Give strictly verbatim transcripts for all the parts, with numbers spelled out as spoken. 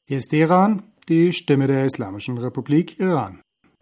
Hier ist Teheran, die Stimme der Islamischen Republik Iran.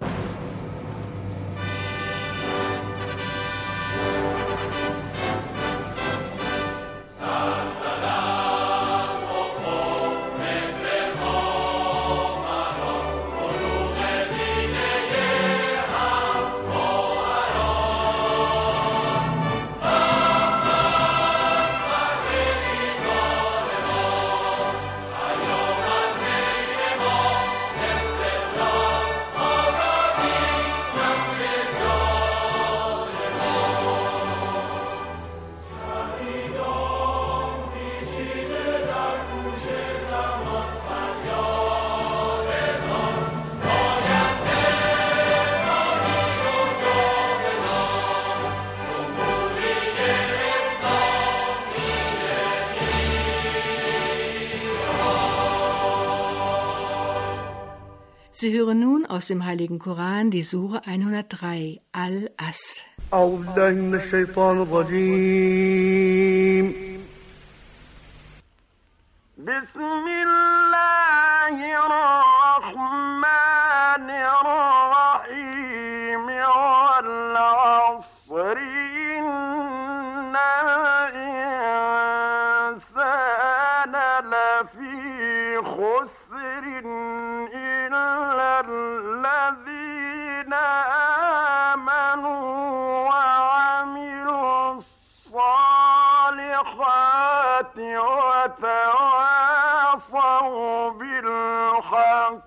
Sie hören nun aus dem Heiligen Koran die Sure hundertdrei, Al-Asr. أعوذ بالله من الشيطان الرجيم بسم الله الرحمن الرحيم والعصر إن الإنسان لفي خسر الذين آمنوا وعملوا الصالحات وتواصوا بالحق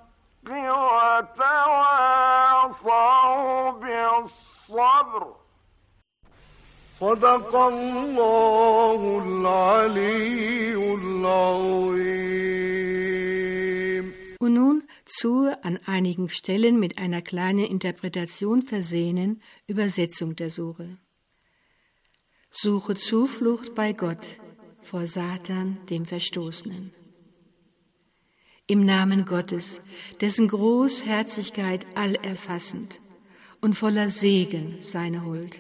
وتواصوا بالصبر صدق الله العلي العظيم. Und nun zur an einigen Stellen mit einer kleinen Interpretation versehenen Übersetzung der Sure. Suche Zuflucht bei Gott vor Satan, dem Verstoßenen. Im Namen Gottes, dessen Großherzigkeit allerfassend und voller Segen seine Huld.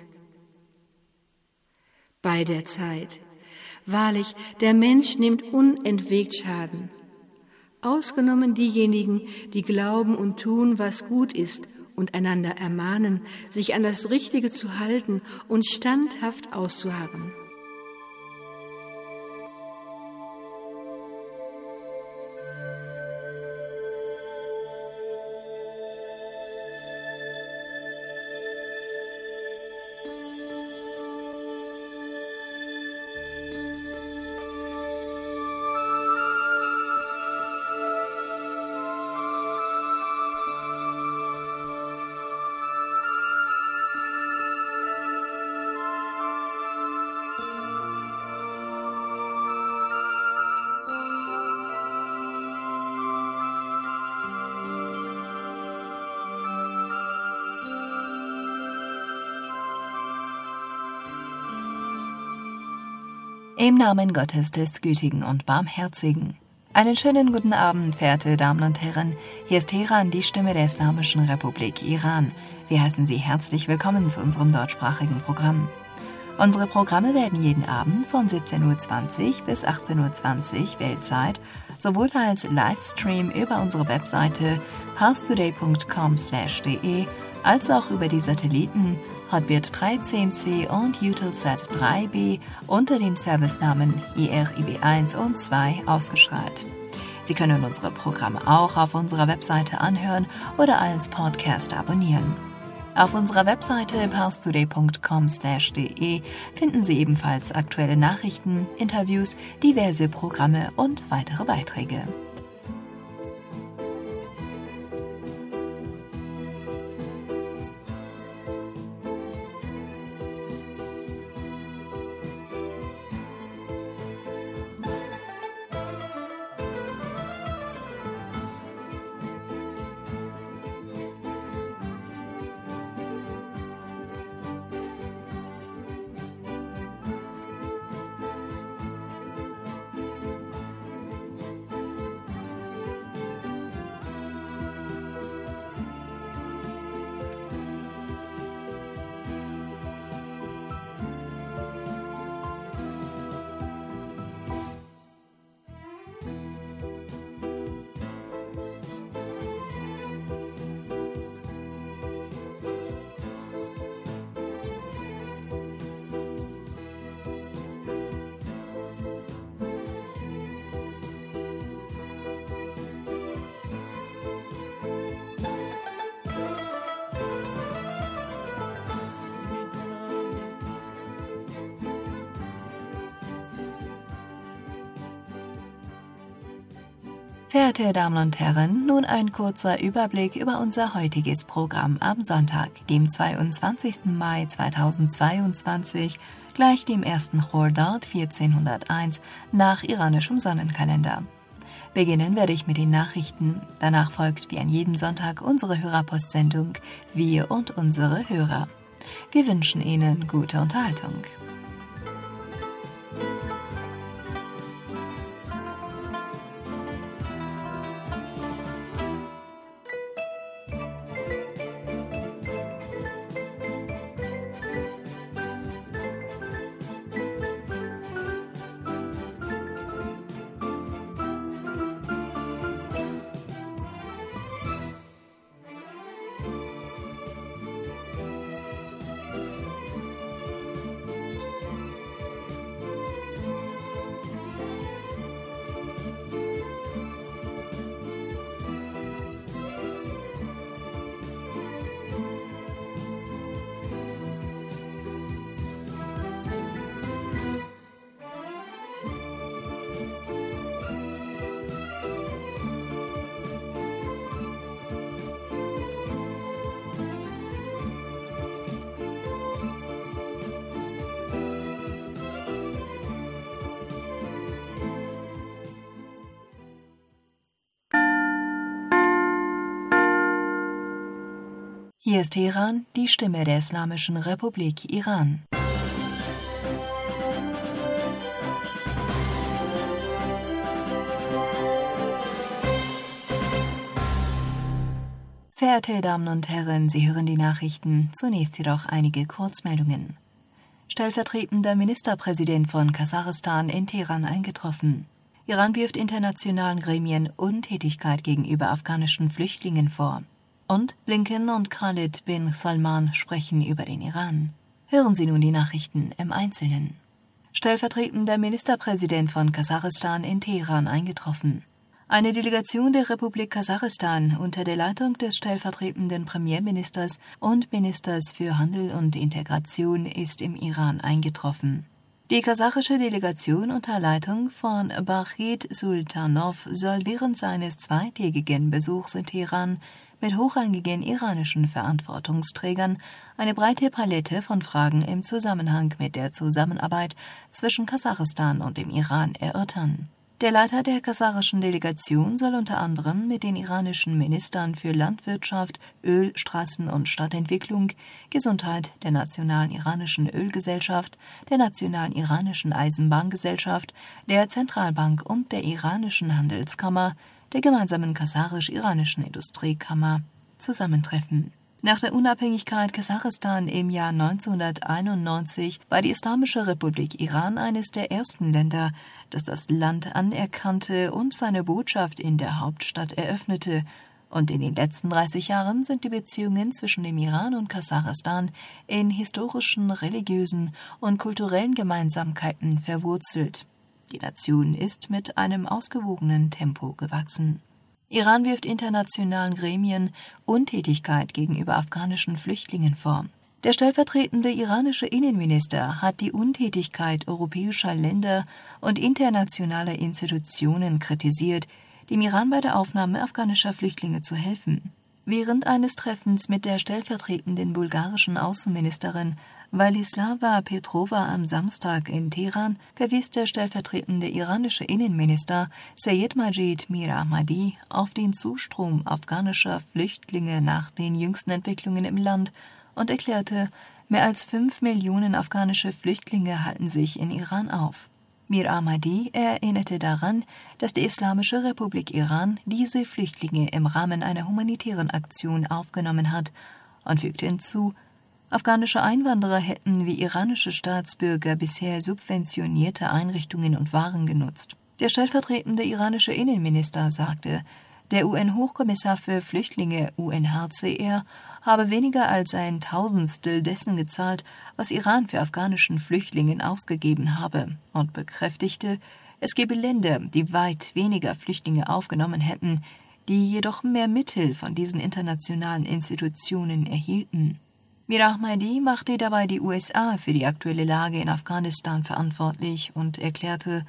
Bei der Zeit, wahrlich, der Mensch nimmt unentwegt Schaden, ausgenommen diejenigen, die glauben und tun, was gut ist und einander ermahnen, sich an das Richtige zu halten und standhaft auszuharren. Im Namen Gottes des Gütigen und Barmherzigen. Einen schönen guten Abend, verehrte Damen und Herren. Hier ist Teheran, die Stimme der Islamischen Republik Iran. Wir heißen Sie herzlich willkommen zu unserem deutschsprachigen Programm. Unsere Programme werden jeden Abend von siebzehn Uhr zwanzig bis achtzehn Uhr zwanzig Weltzeit sowohl als Livestream über unsere Webseite parstoday punkt com slash de als auch über die Satelliten Hotbird dreizehn C und Eutelsat drei B unter dem Servicenamen I R I B eins und zwei ausgestrahlt. Sie können unsere Programme auch auf unserer Webseite anhören oder als Podcast abonnieren. Auf unserer Webseite parstoday punkt com slash de finden Sie ebenfalls aktuelle Nachrichten, Interviews, diverse Programme und weitere Beiträge. Verehrte Damen und Herren, nun ein kurzer Überblick über unser heutiges Programm am Sonntag, dem zweiundzwanzigsten Mai zweitausendzweiundzwanzig, gleich dem ersten Khordad vierzehnhunderteins nach iranischem Sonnenkalender. Beginnen werde ich mit den Nachrichten. Danach folgt wie an jedem Sonntag unsere Hörerpostsendung Wir und unsere Hörer. Wir wünschen Ihnen gute Unterhaltung. Hier ist Teheran, die Stimme der Islamischen Republik Iran. Verehrte Damen und Herren, Sie hören die Nachrichten, zunächst jedoch einige Kurzmeldungen. Stellvertretender Ministerpräsident von Kasachstan in Teheran eingetroffen. Iran wirft internationalen Gremien Untätigkeit gegenüber afghanischen Flüchtlingen vor. Und Blinken und Khalid bin Salman sprechen über den Iran. Hören Sie nun die Nachrichten im Einzelnen. Stellvertretender Ministerpräsident von Kasachstan in Teheran eingetroffen. Eine Delegation der Republik Kasachstan unter der Leitung des stellvertretenden Premierministers und Ministers für Handel und Integration ist im Iran eingetroffen. Die kasachische Delegation unter Leitung von Bachid Sultanov soll während seines zweitägigen Besuchs in Teheran mit hochrangigen iranischen Verantwortungsträgern eine breite Palette von Fragen im Zusammenhang mit der Zusammenarbeit zwischen Kasachstan und dem Iran erörtern. Der Leiter der kasachischen Delegation soll unter anderem mit den iranischen Ministern für Landwirtschaft, Öl, Straßen- und Stadtentwicklung, Gesundheit, der Nationalen Iranischen Ölgesellschaft, der Nationalen Iranischen Eisenbahngesellschaft, der Zentralbank und der Iranischen Handelskammer, der gemeinsamen kasacharisch-iranischen Industriekammer, zusammentreffen. Nach der Unabhängigkeit Kasachstan im Jahr neunzehnhunderteinundneunzig war die Islamische Republik Iran eines der ersten Länder, das das Land anerkannte und seine Botschaft in der Hauptstadt eröffnete, und in den letzten dreißig Jahren sind die Beziehungen zwischen dem Iran und Kasachstan in historischen, religiösen und kulturellen Gemeinsamkeiten verwurzelt. Die Nation ist mit einem ausgewogenen Tempo gewachsen. Iran wirft internationalen Gremien Untätigkeit gegenüber afghanischen Flüchtlingen vor. Der stellvertretende iranische Innenminister hat die Untätigkeit europäischer Länder und internationaler Institutionen kritisiert, dem Iran bei der Aufnahme afghanischer Flüchtlinge zu helfen. Während eines Treffens mit der stellvertretenden bulgarischen Außenministerin Valislava Petrova am Samstag in Teheran verwies der stellvertretende iranische Innenminister Seyed Majid Mir Ahmadi auf den Zustrom afghanischer Flüchtlinge nach den jüngsten Entwicklungen im Land und erklärte, mehr als fünf Millionen afghanische Flüchtlinge halten sich in Iran auf. Mir Ahmadi erinnerte daran, dass die Islamische Republik Iran diese Flüchtlinge im Rahmen einer humanitären Aktion aufgenommen hat und fügte hinzu, afghanische Einwanderer hätten wie iranische Staatsbürger bisher subventionierte Einrichtungen und Waren genutzt. Der stellvertretende iranische Innenminister sagte, der U N-Hochkommissar für Flüchtlinge U N H C R habe weniger als ein Tausendstel dessen gezahlt, was Iran für afghanischen Flüchtlingen ausgegeben habe, und bekräftigte, es gebe Länder, die weit weniger Flüchtlinge aufgenommen hätten, die jedoch mehr Mittel von diesen internationalen Institutionen erhielten. Mir Ahmadi machte dabei die U S A für die aktuelle Lage in Afghanistan verantwortlich und erklärte,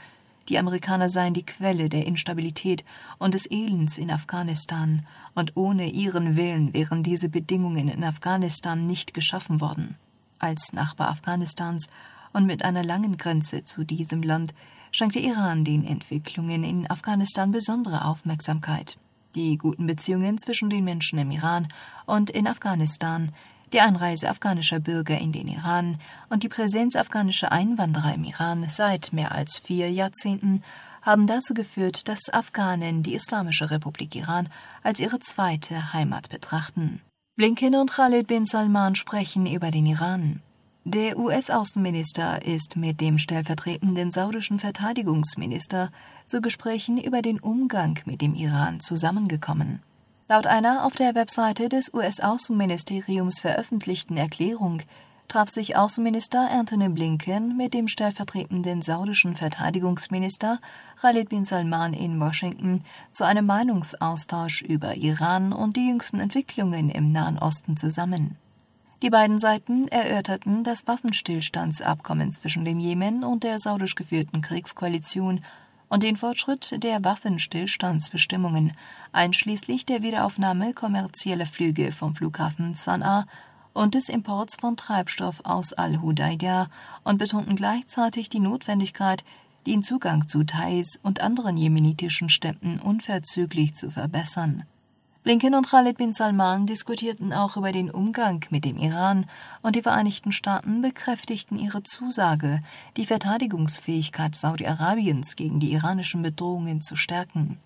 Die Amerikaner seien die Quelle der Instabilität und des Elends in Afghanistan, und ohne ihren Willen wären diese Bedingungen in Afghanistan nicht geschaffen worden. Als Nachbar Afghanistans und mit einer langen Grenze zu diesem Land schenkt der Iran den Entwicklungen in Afghanistan besondere Aufmerksamkeit. Die guten Beziehungen zwischen den Menschen im Iran und in Afghanistan, die Einreise afghanischer Bürger in den Iran und die Präsenz afghanischer Einwanderer im Iran seit mehr als vier Jahrzehnten haben dazu geführt, dass Afghanen die Islamische Republik Iran als ihre zweite Heimat betrachten. Blinken und Khalid bin Salman sprechen über den Iran. Der U S-Außenminister ist mit dem stellvertretenden saudischen Verteidigungsminister zu Gesprächen über den Umgang mit dem Iran zusammengekommen. Laut einer auf der Webseite des U S-Außenministeriums veröffentlichten Erklärung traf sich Außenminister Antony Blinken mit dem stellvertretenden saudischen Verteidigungsminister Khalid bin Salman in Washington zu einem Meinungsaustausch über Iran und die jüngsten Entwicklungen im Nahen Osten zusammen. Die beiden Seiten erörterten das Waffenstillstandsabkommen zwischen dem Jemen und der saudisch geführten Kriegskoalition und den Fortschritt der Waffenstillstandsbestimmungen, einschließlich der Wiederaufnahme kommerzieller Flüge vom Flughafen Sanaa und des Imports von Treibstoff aus Al-Hudaydah, und betonten gleichzeitig die Notwendigkeit, den Zugang zu Taiz und anderen jemenitischen Stämmen unverzüglich zu verbessern. Blinken und Khalid bin Salman diskutierten auch über den Umgang mit dem Iran, und die Vereinigten Staaten bekräftigten ihre Zusage, die Verteidigungsfähigkeit Saudi-Arabiens gegen die iranischen Bedrohungen zu stärken.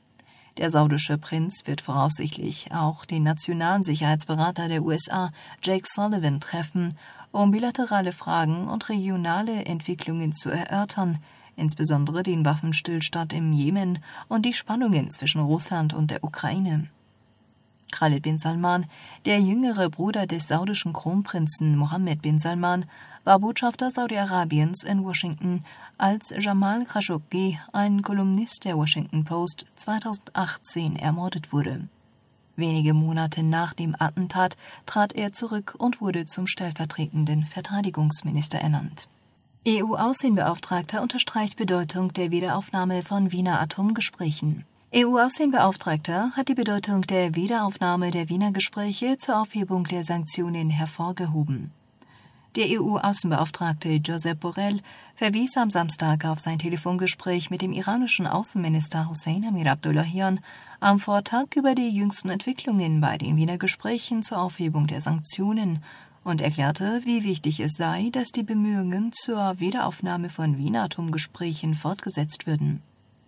Der saudische Prinz wird voraussichtlich auch den nationalen Sicherheitsberater der U S A, Jake Sullivan, treffen, um bilaterale Fragen und regionale Entwicklungen zu erörtern, insbesondere den Waffenstillstand im Jemen und die Spannungen zwischen Russland und der Ukraine. Khalid bin Salman, der jüngere Bruder des saudischen Kronprinzen Mohammed bin Salman, war Botschafter Saudi-Arabiens in Washington, als Jamal Khashoggi, ein Kolumnist der Washington Post, zweitausendachtzehn ermordet wurde. Wenige Monate nach dem Attentat trat er zurück und wurde zum stellvertretenden Verteidigungsminister ernannt. E U-Außenbeauftragter unterstreicht Bedeutung der Wiederaufnahme von Wiener Atomgesprächen. E U-Außenbeauftragter hat die Bedeutung der Wiederaufnahme der Wiener Gespräche zur Aufhebung der Sanktionen hervorgehoben. Der E U-Außenbeauftragte Josep Borrell verwies am Samstag auf sein Telefongespräch mit dem iranischen Außenminister Hossein Amir-Abdollahian am Vortag über die jüngsten Entwicklungen bei den Wiener Gesprächen zur Aufhebung der Sanktionen und erklärte, wie wichtig es sei, dass die Bemühungen zur Wiederaufnahme von Wiener Atomgesprächen fortgesetzt würden.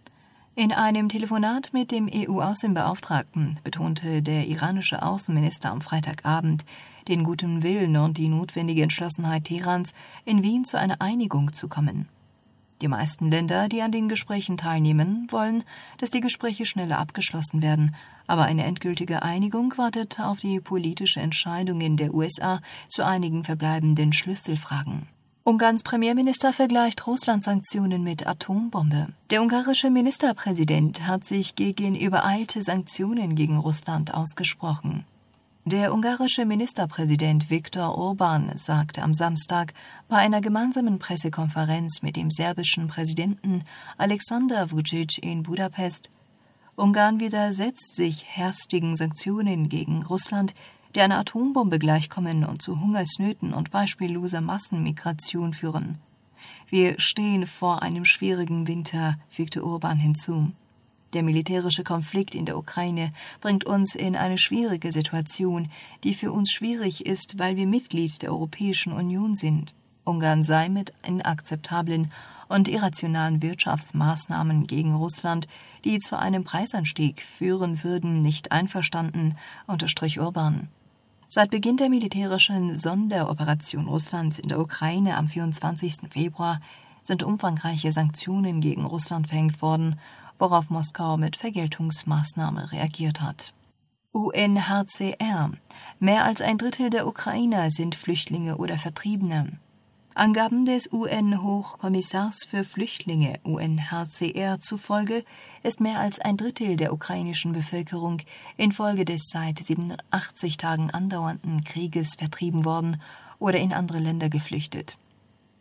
In einem Telefonat mit dem E U-Außenbeauftragten betonte der iranische Außenminister am Freitagabend den guten Willen und die notwendige Entschlossenheit Teherans, in Wien zu einer Einigung zu kommen. Die meisten Länder, die an den Gesprächen teilnehmen, wollen, dass die Gespräche schneller abgeschlossen werden, aber eine endgültige Einigung wartet auf die politische Entscheidung in der U S A zu einigen verbleibenden Schlüsselfragen. Ungarns Premierminister vergleicht Russlands Sanktionen mit Atombombe. Der ungarische Ministerpräsident hat sich gegen übereilte Sanktionen gegen Russland ausgesprochen. Der ungarische Ministerpräsident Viktor Orbán sagte am Samstag bei einer gemeinsamen Pressekonferenz mit dem serbischen Präsidenten Alexander Vučić in Budapest: Ungarn widersetzt sich härstigen Sanktionen gegen Russland, die einer Atombombe gleichkommen und zu Hungersnöten und beispielloser Massenmigration führen. Wir stehen vor einem schwierigen Winter, fügte Orbán hinzu. Der militärische Konflikt in der Ukraine bringt uns in eine schwierige Situation, die für uns schwierig ist, weil wir Mitglied der Europäischen Union sind. Ungarn sei mit inakzeptablen und irrationalen Wirtschaftsmaßnahmen gegen Russland, die zu einem Preisanstieg führen würden, nicht einverstanden, unterstrich Orbán. Seit Beginn der militärischen Sonderoperation Russlands in der Ukraine am vierundzwanzigsten Februar sind umfangreiche Sanktionen gegen Russland verhängt worden, worauf Moskau mit Vergeltungsmaßnahmen reagiert hat. U N H C R: Mehr als ein Drittel der Ukrainer sind Flüchtlinge oder Vertriebene. Angaben des U N-Hochkommissars für Flüchtlinge U N H C R zufolge ist mehr als ein Drittel der ukrainischen Bevölkerung infolge des seit siebenundachtzig Tagen andauernden Krieges vertrieben worden oder in andere Länder geflüchtet.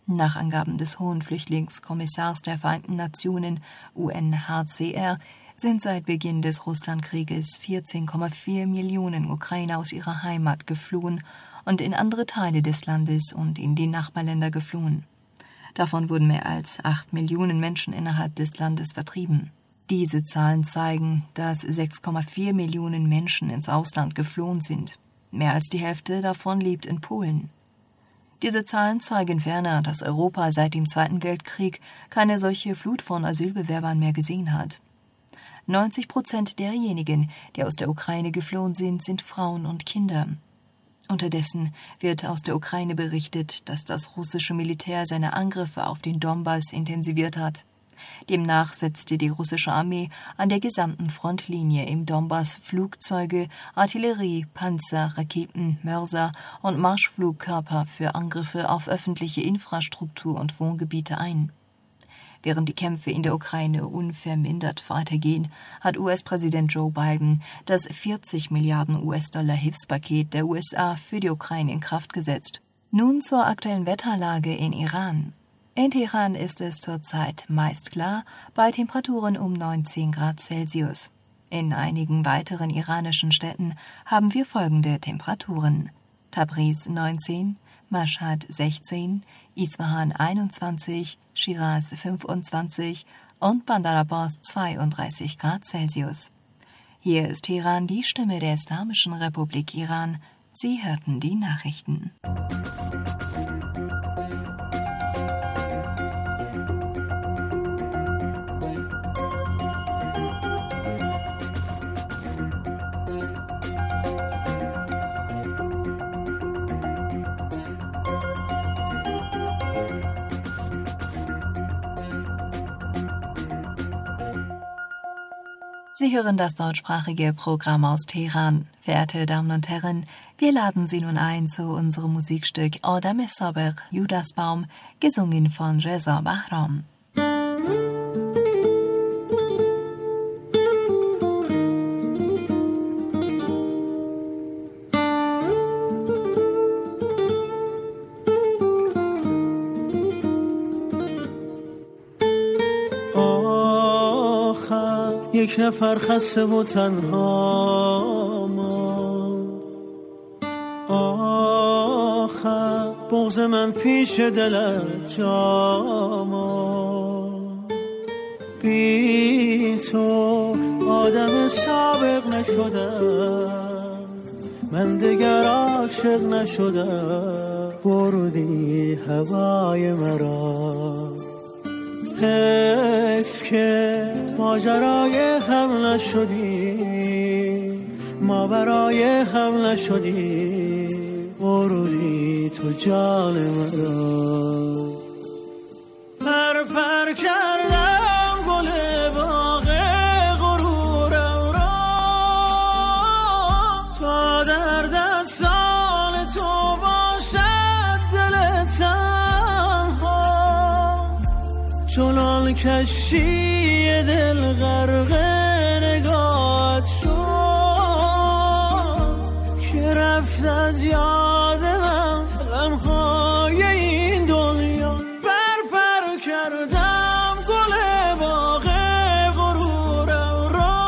Nach Angaben des Hohen Flüchtlingskommissars der Vereinten Nationen U N H C R sind seit Beginn des Russlandkrieges vierzehn Komma vier Millionen Ukrainer aus ihrer Heimat geflohen und in andere Teile des Landes und in die Nachbarländer geflohen. Davon wurden mehr als acht Millionen Menschen innerhalb des Landes vertrieben. Diese Zahlen zeigen, dass sechs Komma vier Millionen Menschen ins Ausland geflohen sind. Mehr als die Hälfte davon lebt in Polen. Diese Zahlen zeigen ferner, dass Europa seit dem Zweiten Weltkrieg keine solche Flut von Asylbewerbern mehr gesehen hat. neunzig Prozent derjenigen, die aus der Ukraine geflohen sind, sind Frauen und Kinder. Unterdessen wird aus der Ukraine berichtet, dass das russische Militär seine Angriffe auf den Donbass intensiviert hat. Demnach setzte die russische Armee an der gesamten Frontlinie im Donbass Flugzeuge, Artillerie, Panzer, Raketen, Mörser und Marschflugkörper für Angriffe auf öffentliche Infrastruktur und Wohngebiete ein. Während die Kämpfe in der Ukraine unvermindert weitergehen, hat U S-Präsident Joe Biden das vierzig Milliarden U S-Dollar Hilfspaket der U S A für die Ukraine in Kraft gesetzt. Nun zur aktuellen Wetterlage in Iran. In Teheran ist es zurzeit meist klar, bei Temperaturen um neunzehn Grad Celsius. In einigen weiteren iranischen Städten haben wir folgende Temperaturen: Tabriz neunzehn, Mashhad sechzehn, Isfahan einundzwanzig, Shiraz fünfundzwanzig und Bandar Abbas zweiunddreißig Grad Celsius. Hier ist Teheran, die Stimme der Islamischen Republik Iran. Sie hörten die Nachrichten. Sie hören das deutschsprachige Programm aus Teheran. Verehrte Damen und Herren, wir laden Sie nun ein zu unserem Musikstück Adam Sabir, Judasbaum, gesungen von Reza Bahram. یک نفر خسته و تنها ما، آخر بغض من پیش دلت جا ما، بی تو آدم سابق نشدم، من دگر عاشق نشدم، بردی هوای مرا، حیف که ماجرای هم نشدی، ما برای هم نشدی، بردی تو جان مرا. پر پر کردم گل باغ غرورم را، تا در دستان تو باشد دل تنها، چنان کشتی دل غرق نگات شد که رفت از یاد من غمهای این دنیا. پر پر کردم گل باغ غرورم را،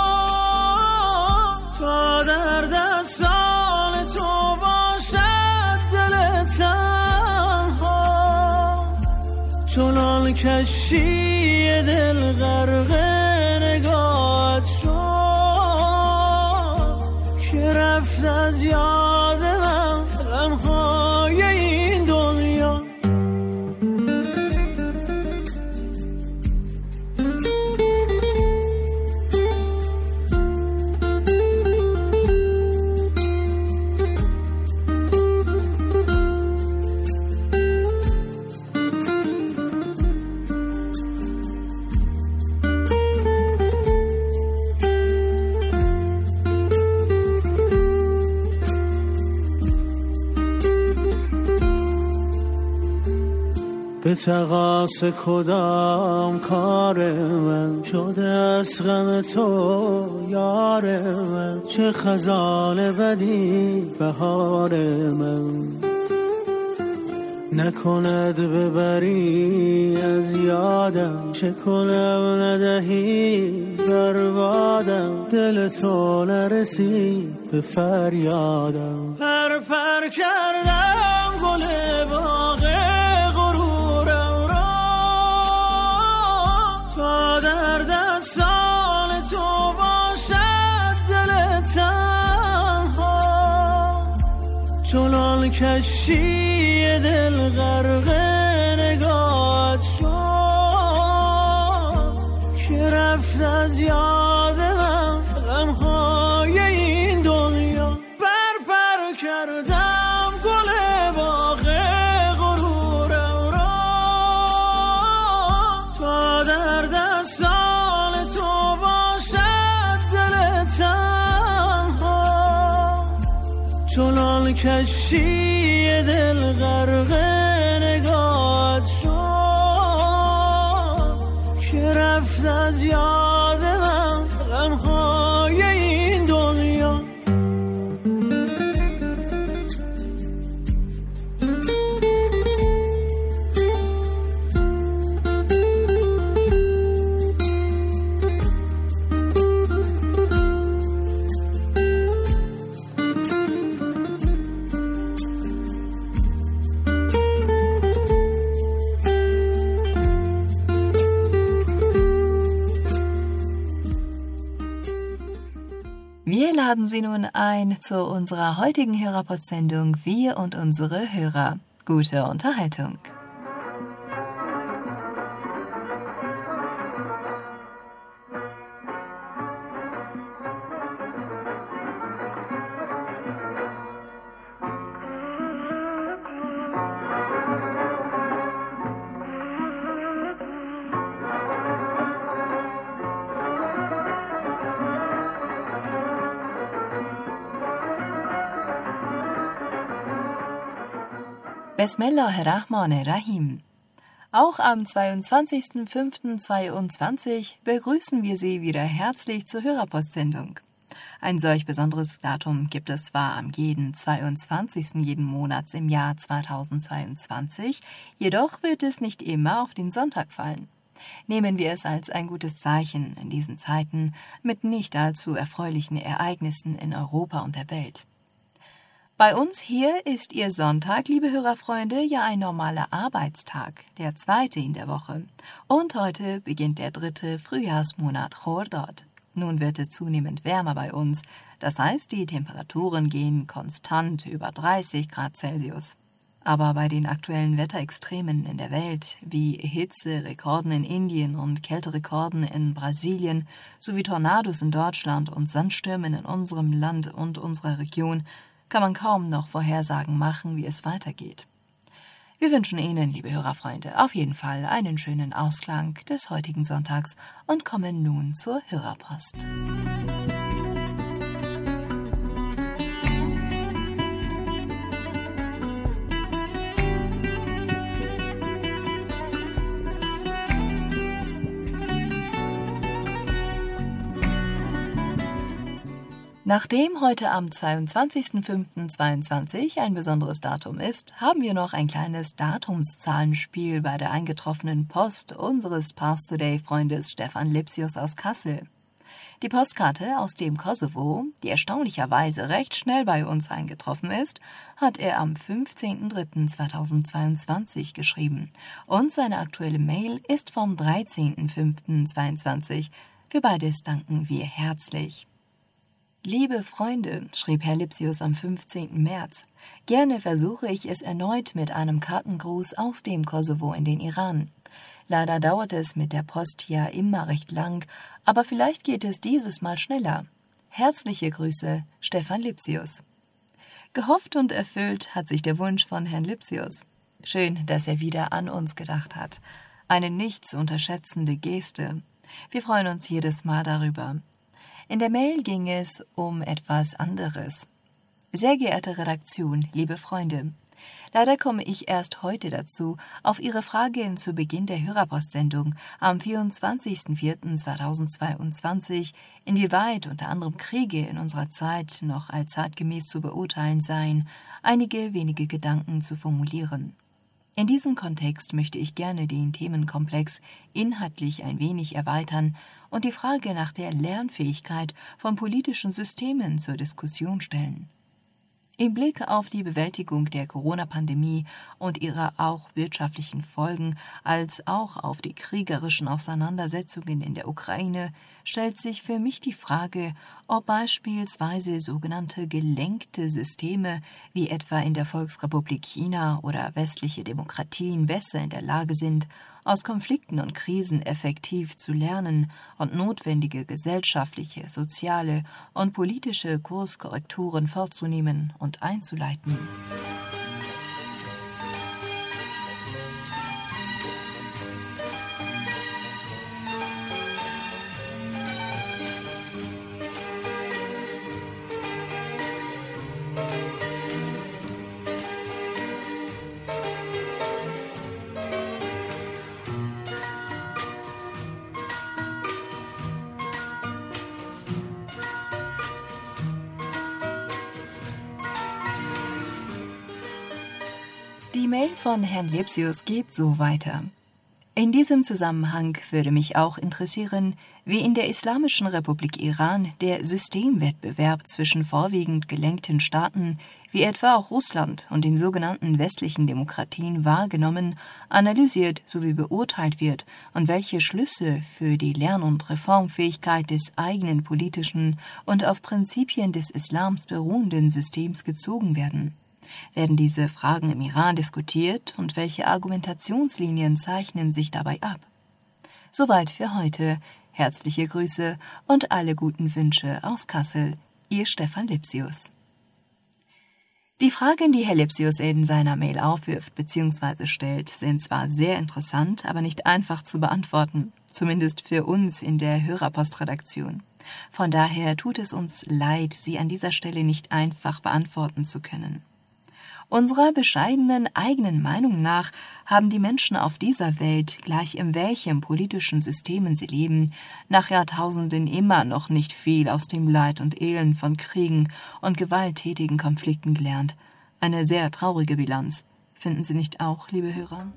تا در دستان تو باشد دل تنها، چنان کشتی دل غرق نگات شد که رفت از یاد من غمهای این دنیا. به تقاص کدام کار من شده از غم تو یار من، چه خزان بدی بهار من، نکند ببری از یادم، چه کنم ندهی بربادم، دل تو نرسید به فریادم. پر پر کردم گل باغ غرورم را، تا در دستان تو باشد دل تنها، چنان کشی دل غرق نگاهت شد که رفت از یاد من غمهای این دنیا. پر پر کردم گل باغ غرورم را، تا در دستان تو باشد دل تنها، چنان کشی دل غرق نگاهت شد که رفت از یاد من غمهای این دنیا. Wir laden Sie nun ein zu unserer heutigen Hörerpostsendung Wir und unsere Hörer. Gute Unterhaltung. Bismillahirrahmanirrahim. Auch am zweiundzwanzigsten fünften zweiundzwanzig begrüßen wir Sie wieder herzlich zur Hörerpostsendung. Ein solch besonderes Datum gibt es zwar am jeden zweiundzwanzigsten jeden Monats im Jahr zweitausendzweiundzwanzig, jedoch wird es nicht immer auf den Sonntag fallen. Nehmen wir es als ein gutes Zeichen in diesen Zeiten mit nicht allzu erfreulichen Ereignissen in Europa und der Welt. Bei uns hier ist Ihr Sonntag, liebe Hörerfreunde, ja ein normaler Arbeitstag, der zweite in der Woche. Und heute beginnt der dritte Frühjahrsmonat Khordad. Nun wird es zunehmend wärmer bei uns, das heißt, die Temperaturen gehen konstant über dreißig Grad Celsius. Aber bei den aktuellen Wetterextremen in der Welt, wie Hitzerekorden in Indien und Kälterekorden in Brasilien, sowie Tornados in Deutschland und Sandstürmen in unserem Land und unserer Region, kann man kaum noch Vorhersagen machen, wie es weitergeht. Wir wünschen Ihnen, liebe Hörerfreunde, auf jeden Fall einen schönen Ausklang des heutigen Sonntags und kommen nun zur Hörerpost. Nachdem heute am zweiundzwanzigsten fünften zweiundzwanzig ein besonderes Datum ist, haben wir noch ein kleines Datumszahlenspiel bei der eingetroffenen Post unseres Pars Today-Freundes Stefan Lipsius aus Kassel. Die Postkarte aus dem Kosovo, die erstaunlicherweise recht schnell bei uns eingetroffen ist, hat er am fünfzehnten dritten zweitausendzweiundzwanzig geschrieben und seine aktuelle Mail ist vom dreizehnten fünften zweiundzwanzig. Für beides danken wir herzlich. Liebe Freunde, schrieb Herr Lipsius am fünfzehnten März, gerne versuche ich es erneut mit einem Kartengruß aus dem Kosovo in den Iran. Leider dauert es mit der Post ja immer recht lang, aber vielleicht geht es dieses Mal schneller. Herzliche Grüße, Stefan Lipsius. Gehofft und erfüllt hat sich der Wunsch von Herrn Lipsius. Schön, dass er wieder an uns gedacht hat. Eine nicht zu unterschätzende Geste. Wir freuen uns jedes Mal darüber. In der Mail ging es um etwas anderes. Sehr geehrte Redaktion, liebe Freunde, leider komme ich erst heute dazu, auf Ihre Frage zu Beginn der Hörerpostsendung am vierundzwanzigsten vierten zweitausendzweiundzwanzig, inwieweit unter anderem Kriege in unserer Zeit noch als zeitgemäß zu beurteilen seien, einige wenige Gedanken zu formulieren. In diesem Kontext möchte ich gerne den Themenkomplex inhaltlich ein wenig erweitern und die Frage nach der Lernfähigkeit von politischen Systemen zur Diskussion stellen. Im Blick auf die Bewältigung der Corona-Pandemie und ihrer auch wirtschaftlichen Folgen, als auch auf die kriegerischen Auseinandersetzungen in der Ukraine, stellt sich für mich die Frage, ob beispielsweise sogenannte gelenkte Systeme, wie etwa in der Volksrepublik China oder westliche Demokratien, besser in der Lage sind, aus Konflikten und Krisen effektiv zu lernen und notwendige gesellschaftliche, soziale und politische Kurskorrekturen vorzunehmen und einzuleiten. Die Mail von Herrn Lepsius geht so weiter. In diesem Zusammenhang würde mich auch interessieren, wie in der Islamischen Republik Iran der Systemwettbewerb zwischen vorwiegend gelenkten Staaten, wie etwa auch Russland und den sogenannten westlichen Demokratien wahrgenommen, analysiert sowie beurteilt wird und welche Schlüsse für die Lern- und Reformfähigkeit des eigenen politischen und auf Prinzipien des Islams beruhenden Systems gezogen werden. Werden diese Fragen im Iran diskutiert und welche Argumentationslinien zeichnen sich dabei ab? Soweit für heute. Herzliche Grüße und alle guten Wünsche aus Kassel. Ihr Stefan Lipsius. Die Fragen, die Herr Lipsius in seiner Mail aufwirft bzw. stellt, sind zwar sehr interessant, aber nicht einfach zu beantworten, zumindest für uns in der Hörerpostredaktion. Von daher tut es uns leid, sie an dieser Stelle nicht einfach beantworten zu können. Unserer bescheidenen eigenen Meinung nach haben die Menschen auf dieser Welt, gleich in welchem politischen Systemen sie leben, nach Jahrtausenden immer noch nicht viel aus dem Leid und Elend von Kriegen und gewalttätigen Konflikten gelernt. Eine sehr traurige Bilanz. Finden Sie nicht auch, liebe Hörer?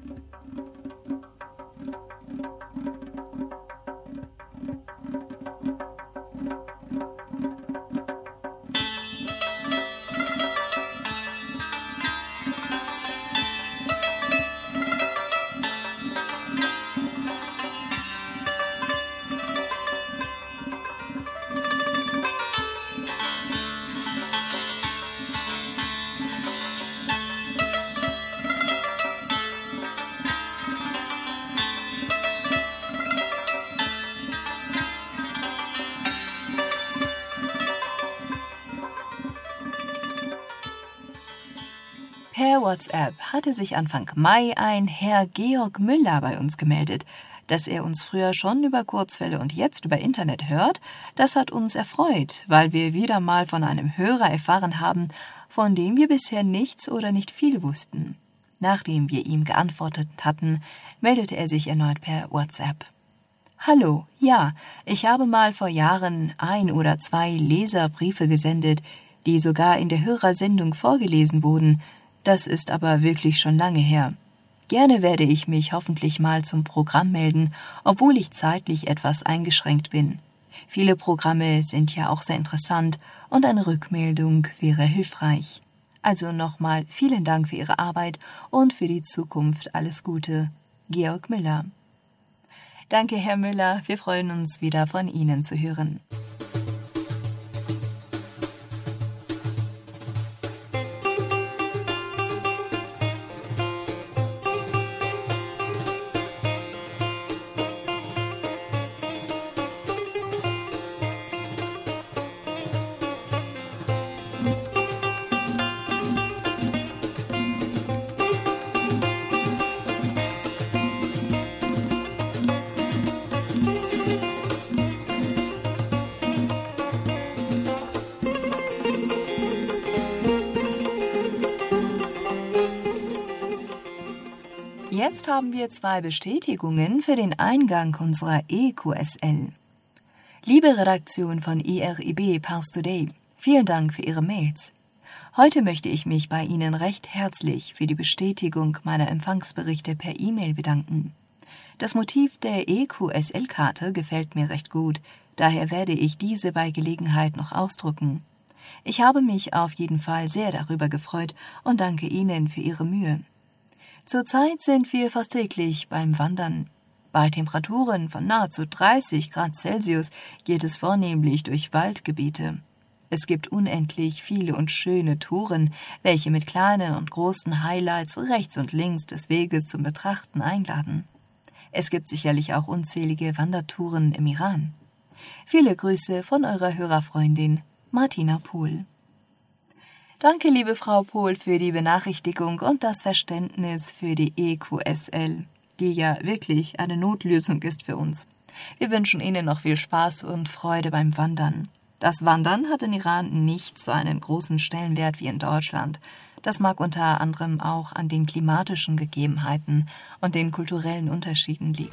Per WhatsApp hatte sich Anfang Mai ein Herr Georg Müller bei uns gemeldet. Dass er uns früher schon über Kurzwelle und jetzt über Internet hört, das hat uns erfreut, weil wir wieder mal von einem Hörer erfahren haben, von dem wir bisher nichts oder nicht viel wussten. Nachdem wir ihm geantwortet hatten, meldete er sich erneut per WhatsApp. Hallo, ja, ich habe mal vor Jahren ein oder zwei Leserbriefe gesendet, die sogar in der Hörersendung vorgelesen wurden. Das ist aber wirklich schon lange her. Gerne werde ich mich hoffentlich mal zum Programm melden, obwohl ich zeitlich etwas eingeschränkt bin. Viele Programme sind ja auch sehr interessant und eine Rückmeldung wäre hilfreich. Also nochmal vielen Dank für Ihre Arbeit und für die Zukunft alles Gute. Georg Müller. Danke, Herr Müller. Wir freuen uns, wieder von Ihnen zu hören. Jetzt haben wir zwei Bestätigungen für den Eingang unserer E Q S L. Liebe Redaktion von I R I B Pars Today, vielen Dank für Ihre Mails. Heute möchte ich mich bei Ihnen recht herzlich für die Bestätigung meiner Empfangsberichte per E-Mail bedanken. Das Motiv der E Q S L-Karte gefällt mir recht gut, daher werde ich diese bei Gelegenheit noch ausdrucken. Ich habe mich auf jeden Fall sehr darüber gefreut und danke Ihnen für Ihre Mühe. Zurzeit sind wir fast täglich beim Wandern. Bei Temperaturen von nahezu dreißig Grad Celsius geht es vornehmlich durch Waldgebiete. Es gibt unendlich viele und schöne Touren, welche mit kleinen und großen Highlights rechts und links des Weges zum Betrachten einladen. Es gibt sicherlich auch unzählige Wandertouren im Iran. Viele Grüße von eurer Hörerfreundin Martina Pohl. Danke, liebe Frau Pohl, für die Benachrichtigung und das Verständnis für die E Q S L, die ja wirklich eine Notlösung ist für uns. Wir wünschen Ihnen noch viel Spaß und Freude beim Wandern. Das Wandern hat in Iran nicht so einen großen Stellenwert wie in Deutschland. Das mag unter anderem auch an den klimatischen Gegebenheiten und den kulturellen Unterschieden liegen.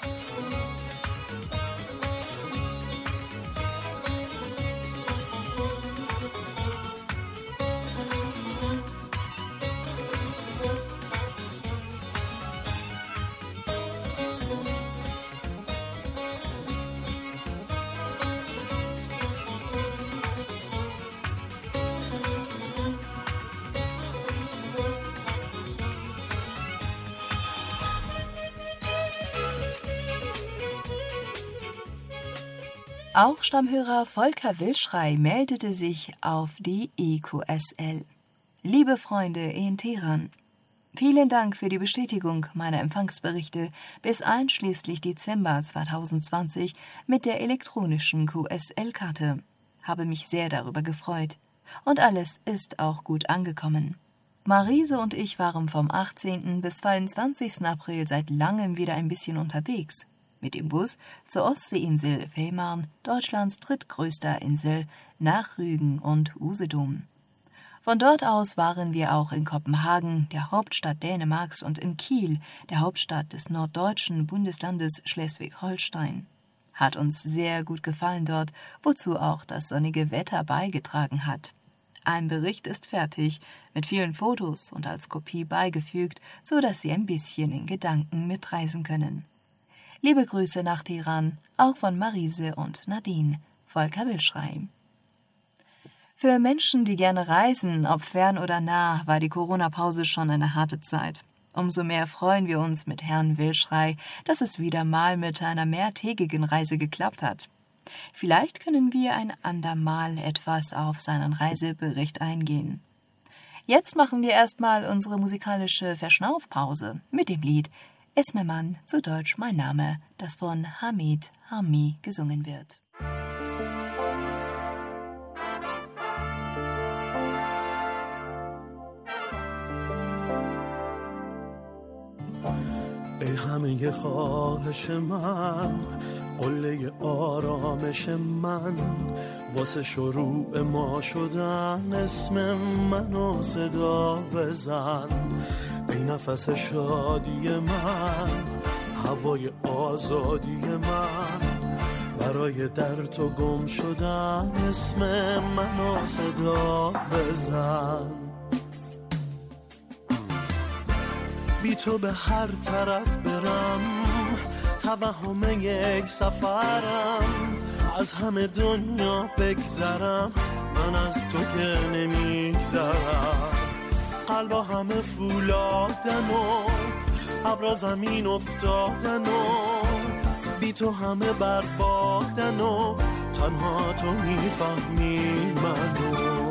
Auch Stammhörer Volker Wilschrei meldete sich auf die E Q S L. Liebe Freunde in Teheran, vielen Dank für die Bestätigung meiner Empfangsberichte bis einschließlich Dezember zweitausendzwanzig mit der elektronischen Q S L-Karte. Habe mich sehr darüber gefreut. Und alles ist auch gut angekommen. Marise und ich waren vom achtzehnten bis zweiundzwanzigsten April seit langem wieder ein bisschen unterwegs. Mit dem Bus zur Ostseeinsel Fehmarn, Deutschlands drittgrößter Insel, nach Rügen und Usedom. Von dort aus waren wir auch in Kopenhagen, der Hauptstadt Dänemarks, und in Kiel, der Hauptstadt des norddeutschen Bundeslandes Schleswig-Holstein. Hat uns sehr gut gefallen dort, wozu auch das sonnige Wetter beigetragen hat. Ein Bericht ist fertig, mit vielen Fotos und als Kopie beigefügt, so dass Sie ein bisschen in Gedanken mitreisen können. Liebe Grüße nach Teheran, auch von Marise und Nadine, Volker Wilschrei. Für Menschen, die gerne reisen, ob fern oder nah, war die Corona-Pause schon eine harte Zeit. Umso mehr freuen wir uns mit Herrn Wilschrei, dass es wieder mal mit einer mehrtägigen Reise geklappt hat. Vielleicht können wir ein andermal etwas auf seinen Reisebericht eingehen. Jetzt machen wir erstmal unsere musikalische Verschnaufpause mit dem Lied Esmeman, zu Deutsch mein Name, das von Hamid Hami gesungen wird. ای همه خواهش من، قله آرامش من، واسه شروع ما شدن اسم منو صدا بزن. ای نفس شادی من، هوای آزادی من، برای در تو گم شدن اسم منو صدا بزن. بی تو به هر طرف برم، توهم یک سفرم، از همه دنیا بگذرم، من از تو که نمیگذرم. قلبا همه فولادن و ابرا زمین افتادن و بی تو همه بربادن و تنها تو میفهمی منو.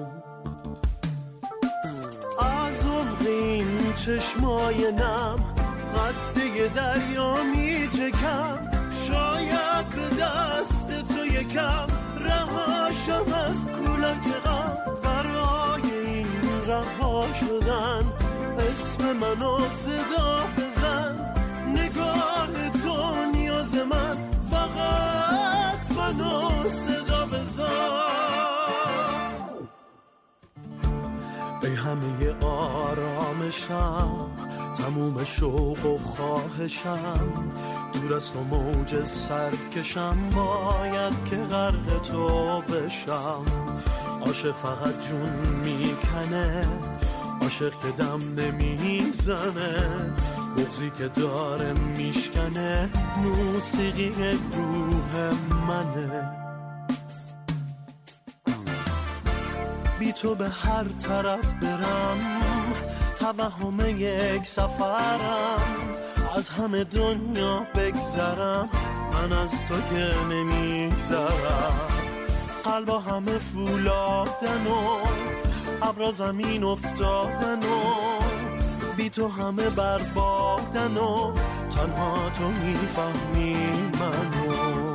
از عمق این چشمای نم قده دریا میچکم، شاید به دست تو یکم رهاشم از کولک غم. برای این رها شدن اسم منو صدا بزن، نگاه تو نیاز من، فقط منو صدا بزن. ای همه آرامشم، تموم شوق و خواهشم، دور از تو موج سرکشم باید که غرق تو بشم عاشق فقط جون میکنه عاشق که دم نمیزنه بغضی که داره میشکنه موسیقی روح منه بی تو به هر طرف برم توهم یک سفرم از همه دنیا بگذرم من از تو که نمیگذرم قلبا همه فولادن و ابرا زمین افتادن و بی تو همه بربادن و تنها تو میفهمی منو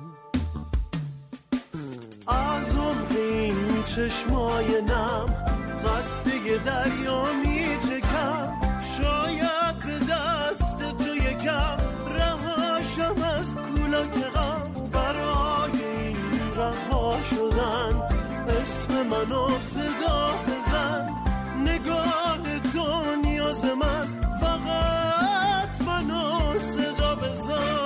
از عمق این چشمای نم قده دریا میچکم شاید به دست تو یکم رهاشم از کولاک غم برای این رها شدن اسم منو صدا بزن نگاه تو نیاز من فقط منو صدا بزن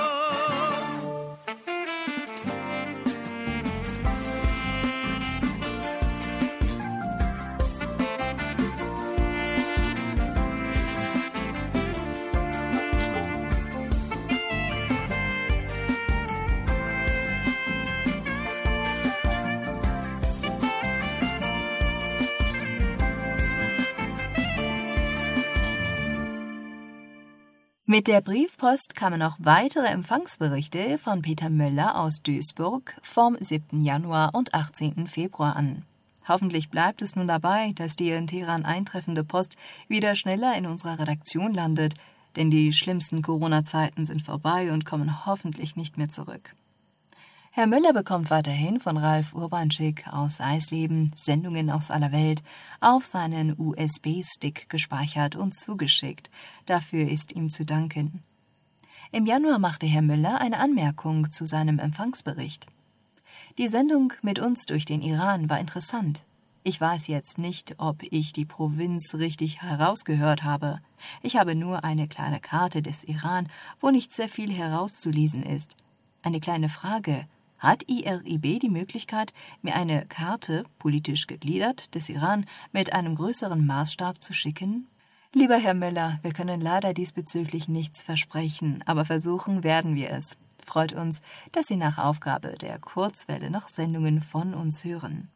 Mit der Briefpost kamen noch weitere Empfangsberichte von Peter Möller aus Duisburg vom siebten Januar und achtzehnten Februar an. Hoffentlich bleibt es nun dabei, dass die in Teheran eintreffende Post wieder schneller in unserer Redaktion landet, denn die schlimmsten Corona-Zeiten sind vorbei und kommen hoffentlich nicht mehr zurück. Herr Möller bekommt weiterhin von Ralf Urbanschik aus Eisleben Sendungen aus aller Welt auf seinen U S B-Stick gespeichert und zugeschickt. Dafür ist ihm zu danken. Im Januar machte Herr Möller eine Anmerkung zu seinem Empfangsbericht. Die Sendung mit uns durch den Iran war interessant. Ich weiß jetzt nicht, ob ich die Provinz richtig herausgehört habe. Ich habe nur eine kleine Karte des Iran, wo nicht sehr viel herauszulesen ist. Eine kleine Frage. Hat I R I B die Möglichkeit, mir eine Karte, politisch gegliedert, des Iran mit einem größeren Maßstab zu schicken? Lieber Herr Möller, wir können leider diesbezüglich nichts versprechen, aber versuchen werden wir es. Freut uns, dass Sie nach Aufgabe der Kurzwelle noch Sendungen von uns hören.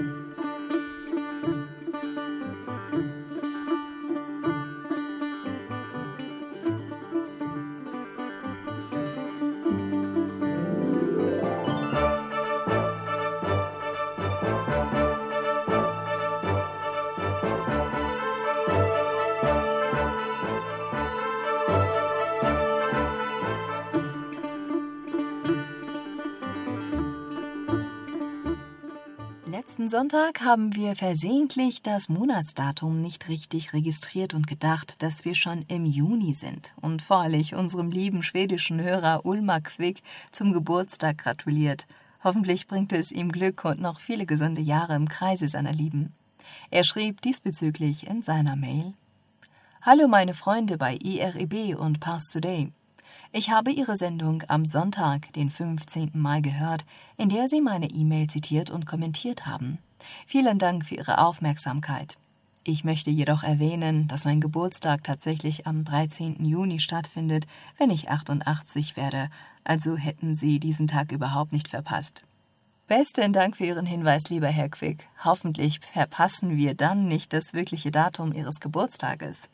Letzten Sonntag haben wir versehentlich das Monatsdatum nicht richtig registriert und gedacht, dass wir schon im Juni sind und feierlich unserem lieben schwedischen Hörer Ulmar Quick zum Geburtstag gratuliert. Hoffentlich bringt es ihm Glück und noch viele gesunde Jahre im Kreise seiner Lieben. Er schrieb diesbezüglich in seiner Mail: Hallo meine Freunde bei I R I B und Pars Today. Ich habe Ihre Sendung am Sonntag, den fünfzehnten Mai, gehört, in der Sie meine E-Mail zitiert und kommentiert haben. Vielen Dank für Ihre Aufmerksamkeit. Ich möchte jedoch erwähnen, dass mein Geburtstag tatsächlich am dreizehnten Juni stattfindet, wenn ich achtundachtzig werde, also hätten Sie diesen Tag überhaupt nicht verpasst. Besten Dank für Ihren Hinweis, lieber Herr Quick. Hoffentlich verpassen wir dann nicht das wirkliche Datum Ihres Geburtstages.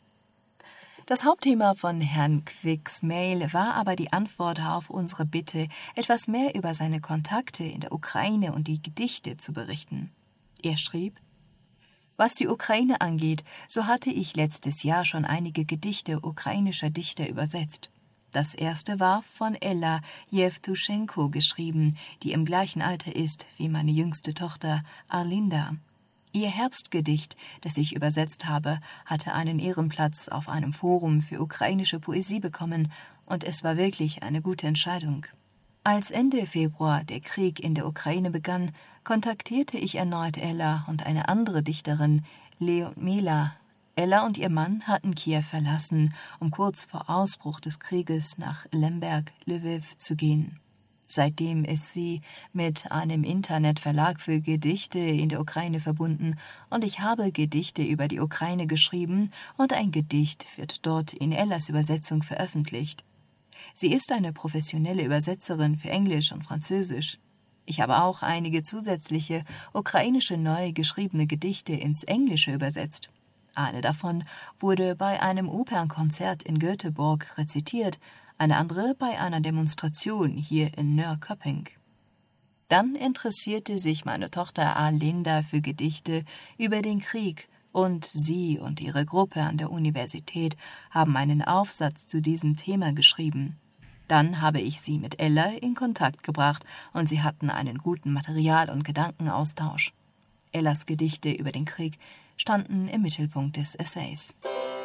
Das Hauptthema von Herrn Quicks Mail war aber die Antwort auf unsere Bitte, etwas mehr über seine Kontakte in der Ukraine und die Gedichte zu berichten. Er schrieb: Was die Ukraine angeht, so hatte ich letztes Jahr schon einige Gedichte ukrainischer Dichter übersetzt. Das erste war von Ella Jewtuschenko geschrieben, die im gleichen Alter ist wie meine jüngste Tochter Arlinda. Ihr Herbstgedicht, das ich übersetzt habe, hatte einen Ehrenplatz auf einem Forum für ukrainische Poesie bekommen, und es war wirklich eine gute Entscheidung. Als Ende Februar der Krieg in der Ukraine begann, kontaktierte ich erneut Ella und eine andere Dichterin, Lyudmila Ella und ihr Mann hatten Kiew verlassen, um kurz vor Ausbruch des Krieges nach Lemberg, Lwiw zu gehen. Seitdem ist sie mit einem Internetverlag für Gedichte in der Ukraine verbunden und ich habe Gedichte über die Ukraine geschrieben und ein Gedicht wird dort in Ellas Übersetzung veröffentlicht. Sie ist eine professionelle Übersetzerin für Englisch und Französisch. Ich habe auch einige zusätzliche ukrainische neu geschriebene Gedichte ins Englische übersetzt. Eine davon wurde bei einem Opernkonzert in Göteborg rezitiert, eine andere bei einer Demonstration hier in Nörrköping. Dann interessierte sich meine Tochter Alinda für Gedichte über den Krieg und sie und ihre Gruppe an der Universität haben einen Aufsatz zu diesem Thema geschrieben. Dann habe ich sie mit Ella in Kontakt gebracht und sie hatten einen guten Material- und Gedankenaustausch. Ellas Gedichte über den Krieg standen im Mittelpunkt des Essays.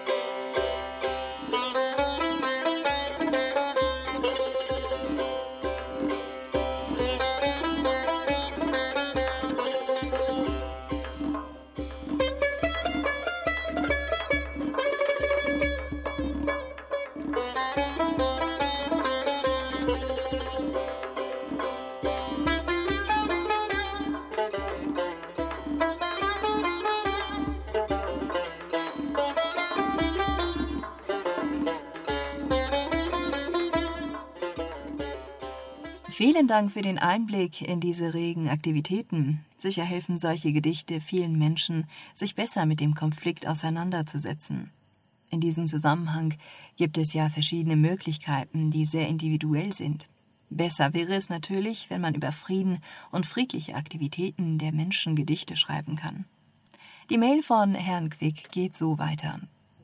Vielen Dank für den Einblick in diese regen Aktivitäten. Sicher helfen solche Gedichte vielen Menschen, sich besser mit dem Konflikt auseinanderzusetzen. In diesem Zusammenhang gibt es ja verschiedene Möglichkeiten, die sehr individuell sind. Besser wäre es natürlich, wenn man über Frieden und friedliche Aktivitäten der Menschen Gedichte schreiben kann. Die Mail von Herrn Quick geht so weiter.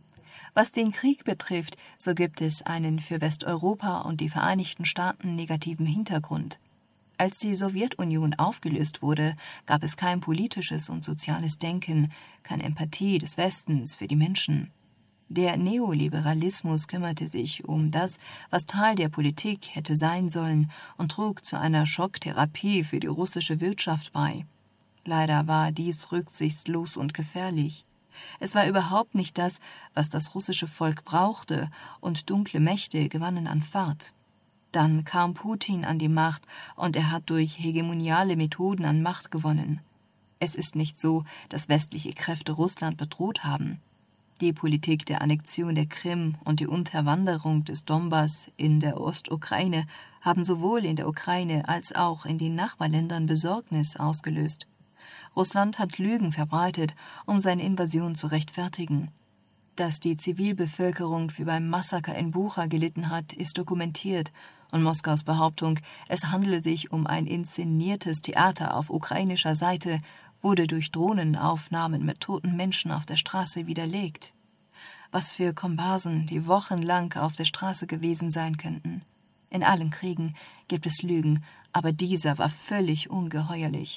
Was den Krieg betrifft, so gibt es einen für Westeuropa und die Vereinigten Staaten negativen Hintergrund. Als die Sowjetunion aufgelöst wurde, gab es kein politisches und soziales Denken, keine Empathie des Westens für die Menschen. Der Neoliberalismus kümmerte sich um das, was Teil der Politik hätte sein sollen, und trug zu einer Schocktherapie für die russische Wirtschaft bei. Leider war dies rücksichtslos und gefährlich. Es war überhaupt nicht das, was das russische Volk brauchte, und dunkle Mächte gewannen an Fahrt. Dann kam Putin an die Macht, und er hat durch hegemoniale Methoden an Macht gewonnen. Es ist nicht so, dass westliche Kräfte Russland bedroht haben. Die Politik der Annexion der Krim und die Unterwanderung des Donbass in der Ostukraine haben sowohl in der Ukraine als auch in den Nachbarländern Besorgnis ausgelöst. Russland hat Lügen verbreitet, um seine Invasion zu rechtfertigen. Dass die Zivilbevölkerung wie beim Massaker in Bucha gelitten hat, ist dokumentiert, und Moskaus Behauptung, es handele sich um ein inszeniertes Theater auf ukrainischer Seite, wurde durch Drohnenaufnahmen mit toten Menschen auf der Straße widerlegt. Was für Komparsen, die wochenlang auf der Straße gewesen sein könnten. In allen Kriegen gibt es Lügen, aber dieser war völlig ungeheuerlich.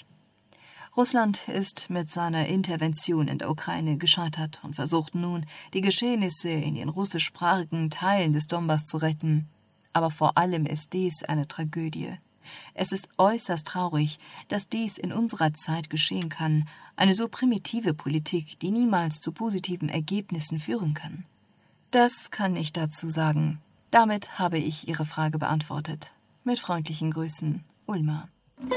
Russland ist mit seiner Intervention in der Ukraine gescheitert und versucht nun, die Geschehnisse in den russischsprachigen Teilen des Donbass zu retten. Aber vor allem ist dies eine Tragödie. Es ist äußerst traurig, dass dies in unserer Zeit geschehen kann, eine so primitive Politik, die niemals zu positiven Ergebnissen führen kann. Das kann ich dazu sagen. Damit habe ich Ihre Frage beantwortet. Mit freundlichen Grüßen, Ulma.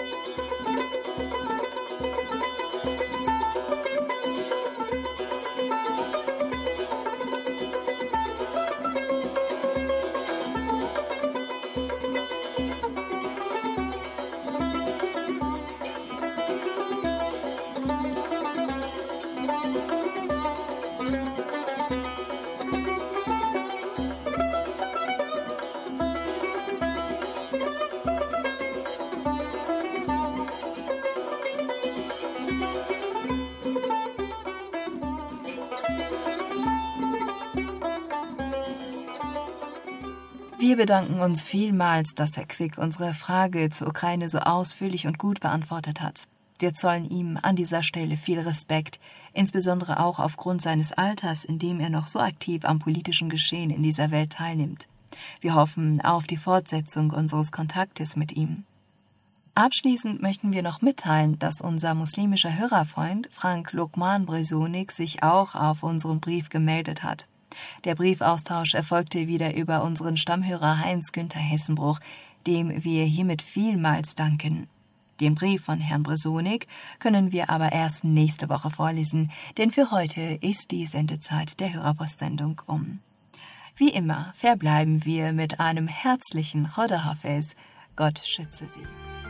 Wir bedanken uns vielmals, dass Herr Quick unsere Frage zur Ukraine so ausführlich und gut beantwortet hat. Wir zollen ihm an dieser Stelle viel Respekt, insbesondere auch aufgrund seines Alters, in dem er noch so aktiv am politischen Geschehen in dieser Welt teilnimmt. Wir hoffen auf die Fortsetzung unseres Kontaktes mit ihm. Abschließend möchten wir noch mitteilen, dass unser muslimischer Hörerfreund Frank Lokman Bresonik sich auch auf unseren Brief gemeldet hat. Der Briefaustausch erfolgte wieder über unseren Stammhörer Heinz-Günther Hessenbruch, dem wir hiermit vielmals danken. Den Brief von Herrn Bresonik können wir aber erst nächste Woche vorlesen, denn für heute ist die Sendezeit der Hörerpostsendung um. Wie immer verbleiben wir mit einem herzlichen Choda Hafez. Gott schütze Sie.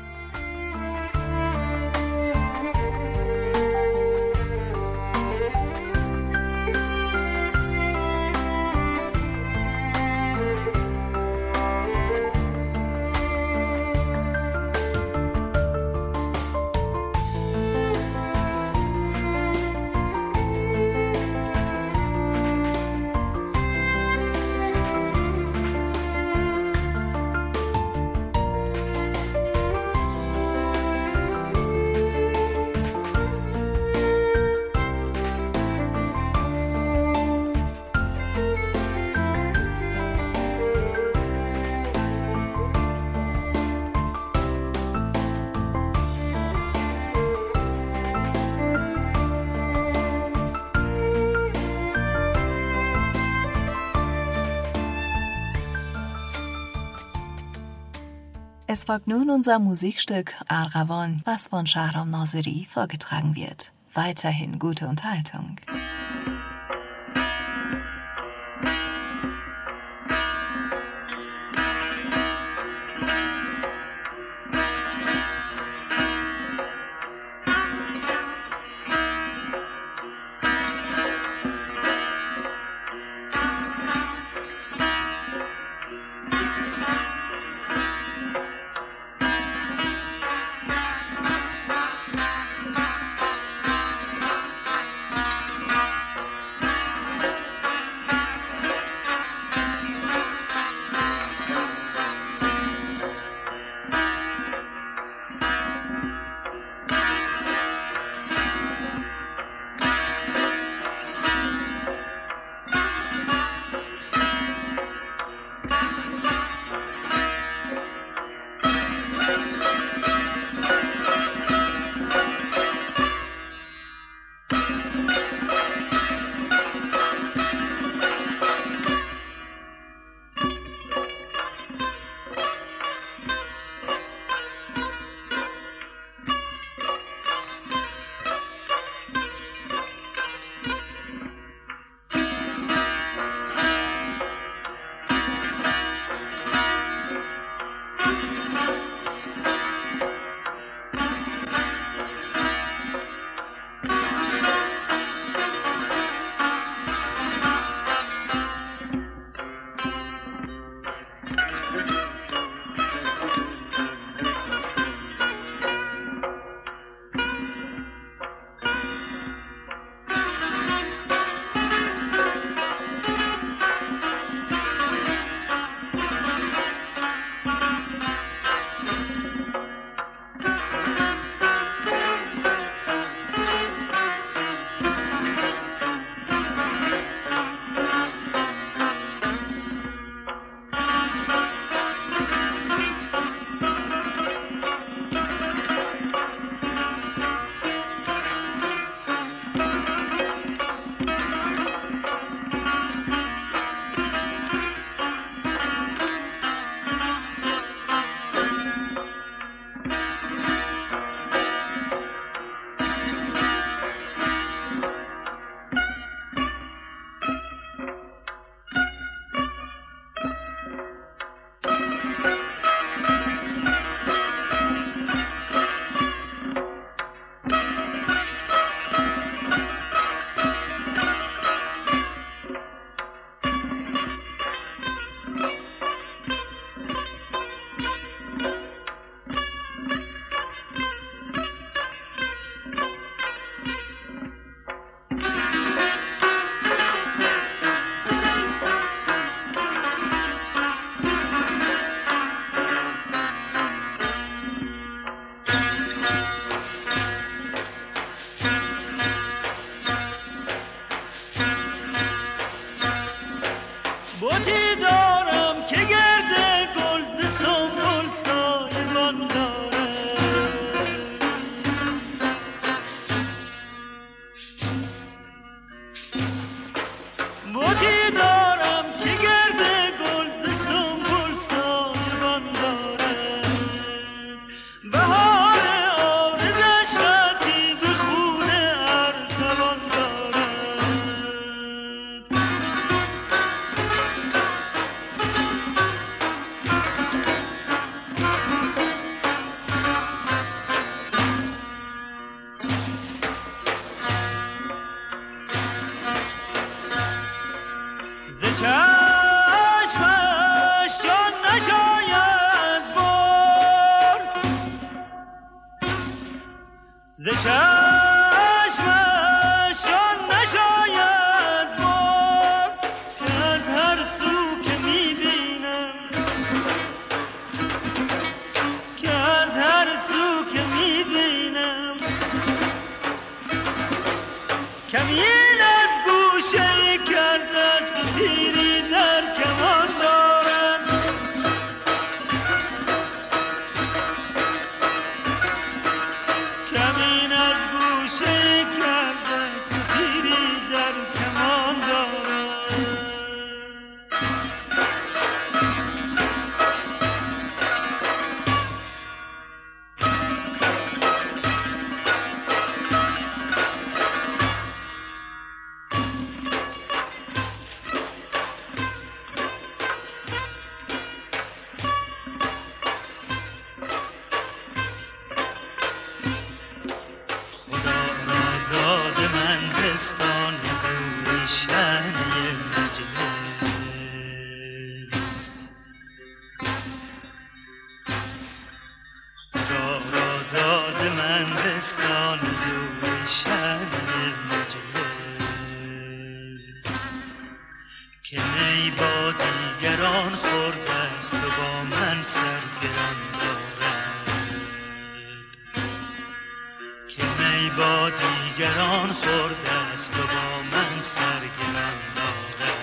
Es folgt nun unser Musikstück Arghawan, was von Shahram Nazeri vorgetragen wird. Weiterhin gute Unterhaltung. کمین از گوشه کرد است و تیری در کمان دارد کمین از گوشه کرد است و تیری در کمان دارد که می با دیگران خورده است و با من سرگران دارد که می با دیگران خورده است و با من سرگران دارد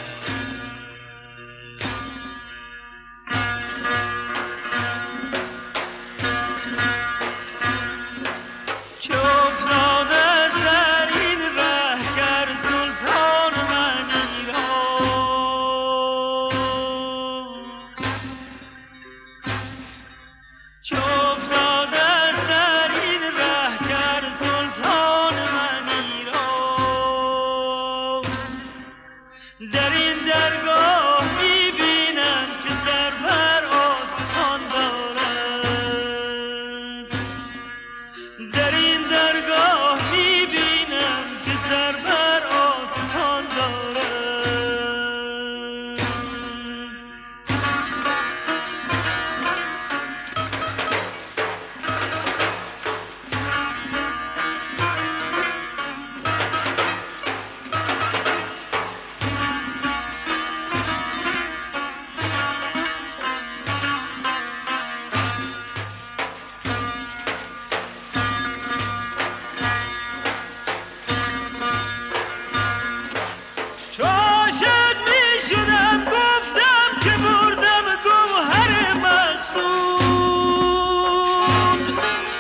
چه افتاده است در این ره گر سلطان من چه افتاده است در این ره گر سلطان من ایران در این درگاه میبینم که سر بر آستان دارد در این درگاه میبینم که سر بر آستان دارد عاشق می شدم گفتم که بردم گوهر مقصود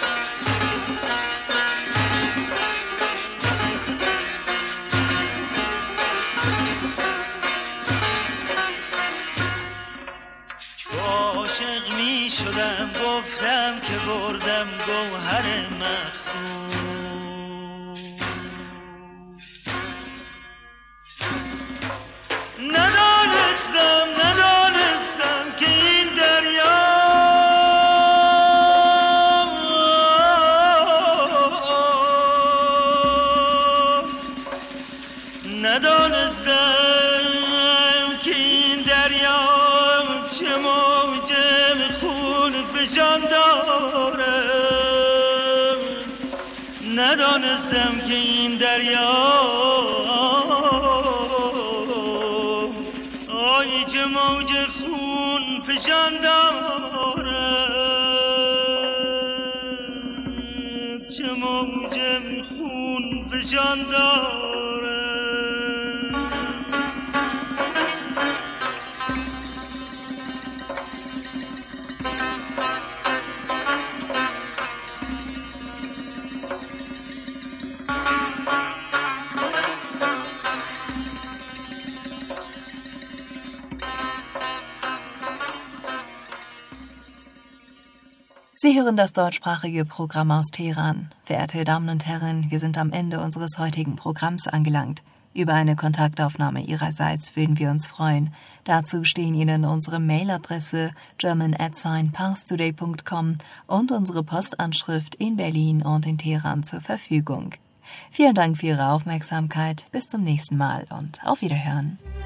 عاشق می شدم گفتم که بردم گوهر مقصود ندانستم ندانستم که این دریا ندانستم که این دریا چه موج خون فشان دارد ندانستم که این دریا آی چه موج خون فشان دارد چه موج خون فشان دارد Sie hören das deutschsprachige Programm aus Teheran. Verehrte Damen und Herren, wir sind am Ende unseres heutigen Programms angelangt. Über eine Kontaktaufnahme Ihrerseits würden wir uns freuen. Dazu stehen Ihnen unsere Mailadresse german at parstoday punkt com und unsere Postanschrift in Berlin und in Teheran zur Verfügung. Vielen Dank für Ihre Aufmerksamkeit. Bis zum nächsten Mal und auf Wiederhören.